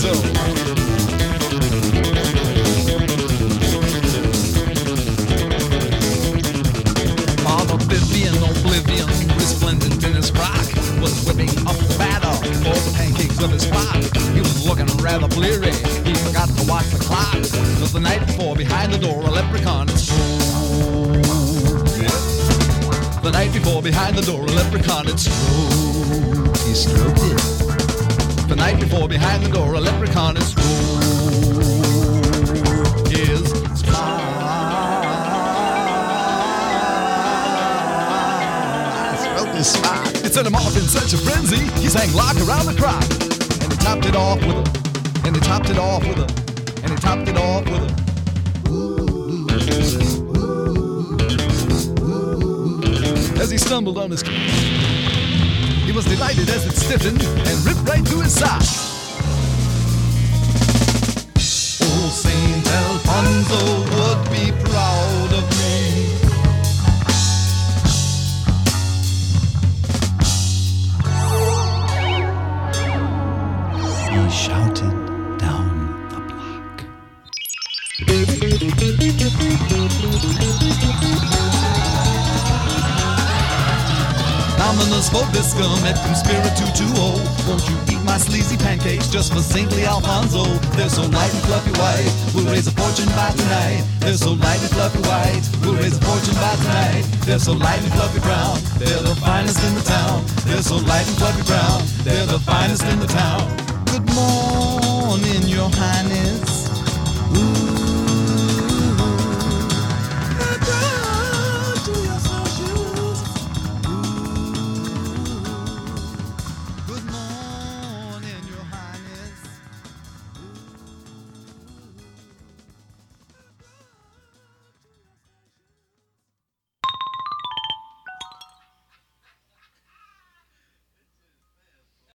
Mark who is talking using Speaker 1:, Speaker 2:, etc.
Speaker 1: so. Oblivion, resplendent in his frock, was whipping up the batter for the pancakes of his flock. He was looking rather bleary, he forgot to watch the clock. It was the night before, behind the door, a leprechaun had strode. The night before, behind the door, a leprechaun had strode. He stroked it. The night before, behind the door, a leprechaun had strode. His stride. It set him off in such a frenzy, he sang lock around the clock. And he topped it off with a, and he topped it off with a, and he topped it off with a. As he stumbled on his, he was delighted as it stiffened and ripped right through his sock. Oh, Saint Alfonso would be proud of me. He shouted down the block. Dominus Vobiscum et cum spiritu tuo. Won't you eat my sleazy pancakes just for saintly Alfonso? They're so light and fluffy white, we'll raise a fortune by tonight. They're so light and fluffy white, we'll raise a fortune by tonight. They're so light and fluffy brown, they're the finest in the town. They're so light and fluffy brown, they're the finest in the town. Good morning, your highness. Ooh.